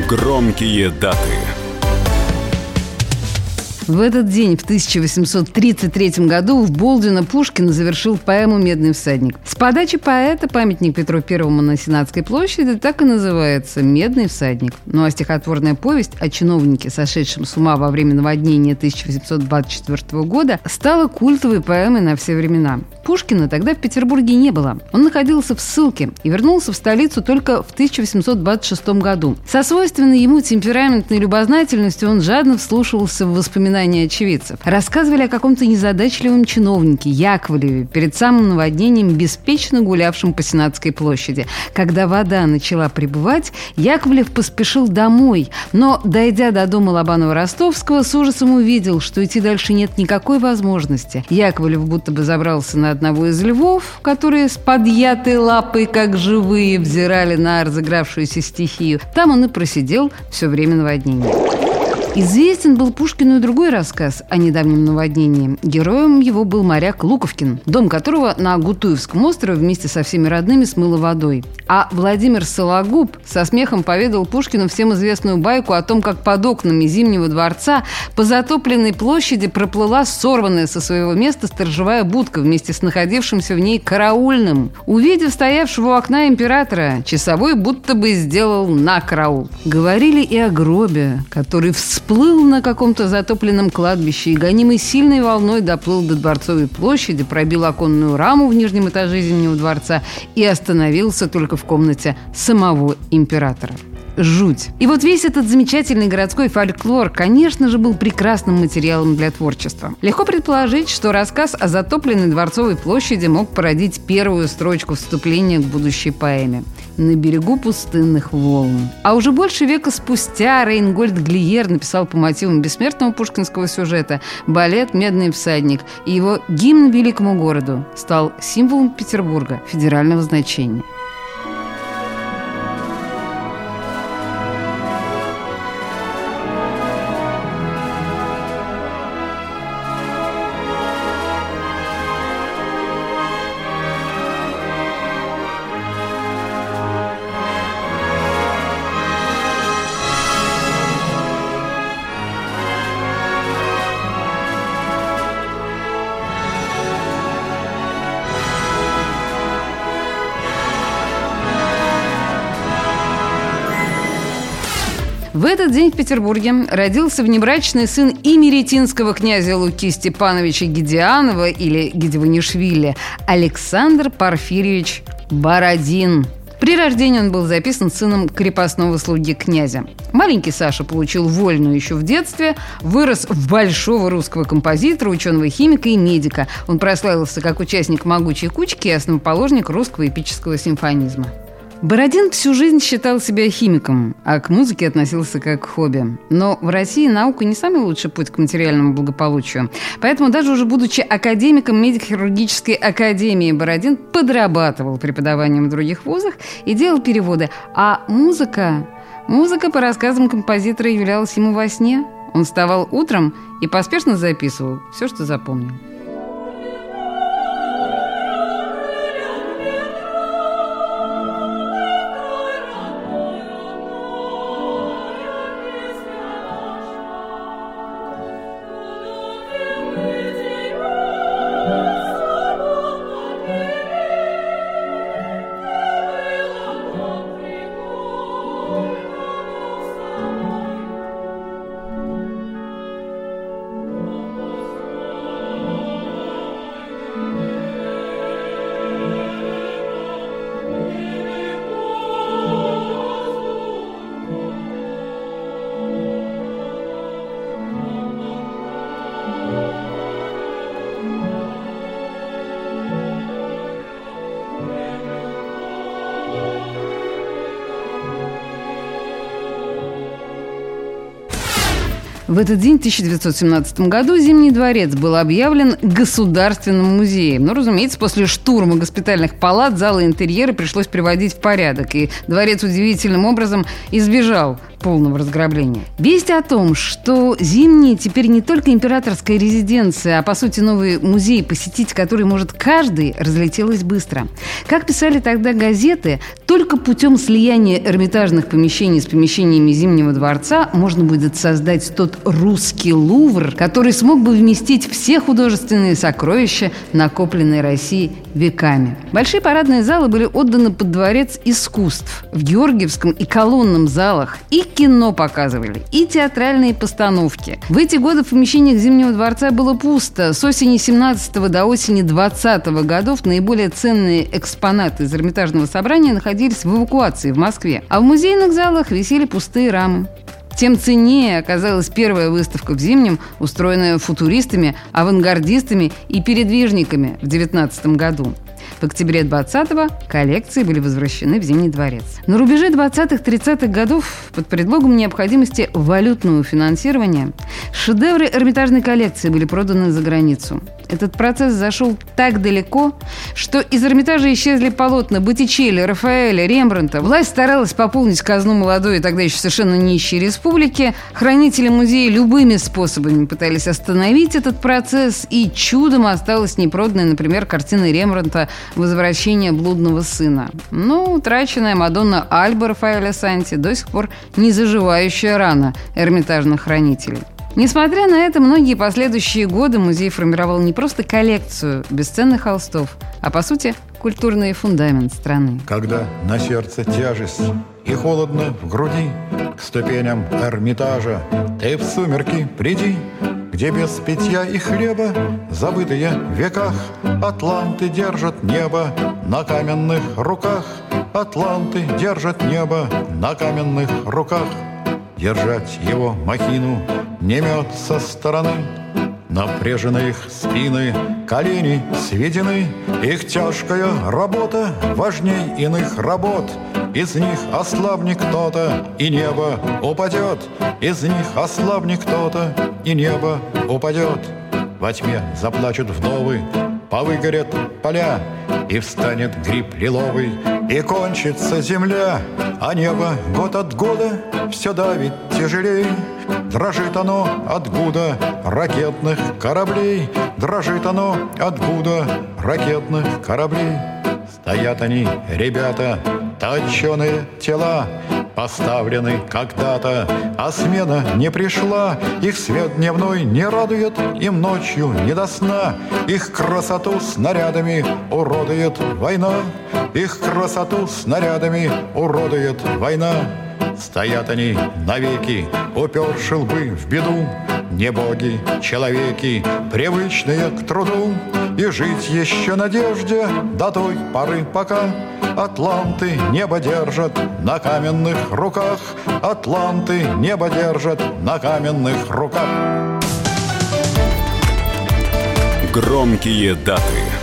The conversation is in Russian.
Громкие даты. В этот день, в 1833 году, в Болдино Пушкин завершил поэму «Медный всадник». С подачи поэта памятник Петру Первому на Сенатской площади так и называется «Медный всадник». Ну а стихотворная повесть о чиновнике, сошедшем с ума во время наводнения 1824 года, стала культовой поэмой на все времена. Пушкина тогда в Петербурге не было. Он находился в ссылке и вернулся в столицу только в 1826 году. Со свойственной ему темпераментной любознательностью он жадно вслушивался в воспоминания очевидцев. Рассказывали о каком-то незадачливом чиновнике Яковлеве, перед самым наводнением беспечно гулявшем по Сенатской площади. Когда вода начала прибывать, Яковлев поспешил домой, но, дойдя до дома Лобанова-Ростовского, с ужасом увидел, что идти дальше нет никакой возможности. Яковлев будто бы забрался на одного из львов, которые с подъятой лапой, как живые, взирали на разыгравшуюся стихию. Там он и просидел все время наводнения. Известен был Пушкину и другой рассказ о недавнем наводнении. Героем его был моряк Луковкин, дом которого на Гутуевском острове вместе со всеми родными смыло водой. А Владимир Сологуб со смехом поведал Пушкину всем известную байку о том, как под окнами Зимнего дворца по затопленной площади проплыла сорванная со своего места сторожевая будка вместе с находившимся в ней караульным. Увидев стоявшего у окна императора, часовой будто бы сделал на караул. Говорили и о гробе, который всплыл на каком-то затопленном кладбище и, гонимый сильной волной, доплыл до Дворцовой площади, пробил оконную раму в нижнем этаже Зимнего дворца и остановился только в комнате самого императора. Жуть. И вот весь этот замечательный городской фольклор, конечно же, был прекрасным материалом для творчества. Легко предположить, что рассказ о затопленной Дворцовой площади мог породить первую строчку вступления к будущей поэме «На берегу пустынных волн». А уже больше века спустя Рейнгольд Глиер написал по мотивам бессмертного пушкинского сюжета балет «Медный всадник», и его гимн великому городу стал символом Петербурга федерального значения. В этот день в Петербурге родился внебрачный сын имеретинского князя Луки Степановича Гедеанова или Гедеванишвили Александр Порфирьевич Бородин. При рождении он был записан сыном крепостного слуги князя. Маленький Саша получил вольную еще в детстве, вырос в большого русского композитора, ученого-химика и медика. Он прославился как участник «Могучей кучки» и основоположник русского эпического симфонизма. Бородин всю жизнь считал себя химиком, а к музыке относился как к хобби. Но в России наука не самый лучший путь к материальному благополучию. Поэтому даже уже будучи академиком медико-хирургической академии, Бородин подрабатывал преподаванием в других вузах и делал переводы. А музыка, по рассказам композитора, являлась ему во сне. Он вставал утром и поспешно записывал все, что запомнил. В этот день, в 1917 году, Зимний дворец был объявлен государственным музеем. Но, разумеется, после штурма госпитальных палат залы и интерьеры пришлось приводить в порядок. И дворец удивительным образом избежал полного разграбления. Весть о том, что Зимний теперь не только императорская резиденция, а по сути новый музей, посетить который может каждый, разлетелась быстро. Как писали тогда газеты, только путем слияния Эрмитажных помещений с помещениями Зимнего дворца можно будет создать тот русский Лувр, который смог бы вместить все художественные сокровища, накопленные Россией веками. Большие парадные залы были отданы под дворец искусств. В Георгиевском и Колонном залах и кино показывали, и театральные постановки. В эти годы в помещениях Зимнего дворца было пусто. С осени 17 до осени 20 годов наиболее ценные экспонаты из Эрмитажного собрания находились в эвакуации в Москве. А в музейных залах висели пустые рамы. Тем ценнее оказалась первая выставка в Зимнем, устроенная футуристами, авангардистами и передвижниками в 19 году. В октябре 20-го коллекции были возвращены в Зимний дворец. На рубеже 20-30-х годов под предлогом необходимости валютного финансирования шедевры Эрмитажной коллекции были проданы за границу. Этот процесс зашел так далеко, что из Эрмитажа исчезли полотна Боттичелли, Рафаэля, Рембрандта. Власть старалась пополнить казну молодой и тогда еще совершенно нищей республики. Хранители музея любыми способами пытались остановить этот процесс, и чудом осталась непроданная, например, картина Рембрандта «Возвращение блудного сына». Но утраченная Мадонна Альба Рафаэля Санти до сих пор не заживающая рана эрмитажных хранителей. Несмотря на это, многие последующие годы музей формировал не просто коллекцию бесценных холстов, а, по сути, культурный фундамент страны. Когда на сердце тяжесть и холодно в груди, к ступеням Эрмитажа ты в сумерки приди, где без питья и хлеба, забытые в веках, атланты держат небо на каменных руках. Атланты держат небо на каменных руках. Держать его махину не мет со стороны. Напряжены их спины, колени сведены. Их тяжкая работа важней иных работ. Из них ослабнет кто-то, и небо упадет. Из них ослабнет кто-то, и небо упадет. Во тьме заплачут вдовы, повыгорят поля, и встанет гриб лиловый, и кончится земля. А небо год от года все давит тяжелей. Дрожит оно от гуда ракетных кораблей. Дрожит оно от гуда ракетных кораблей. Стоят они, ребята, точеные тела, поставлены когда-то, а смена не пришла. Их свет дневной не радует, им ночью не до сна. Их красоту снарядами уродует война. Их красоту снарядами уродует война. Стоят они навеки, уперши лбы в беду. Не боги, человеки, привычные к труду. И жить еще надежде до той поры, пока атланты небо держат на каменных руках. Атланты небо держат на каменных руках. Громкие даты.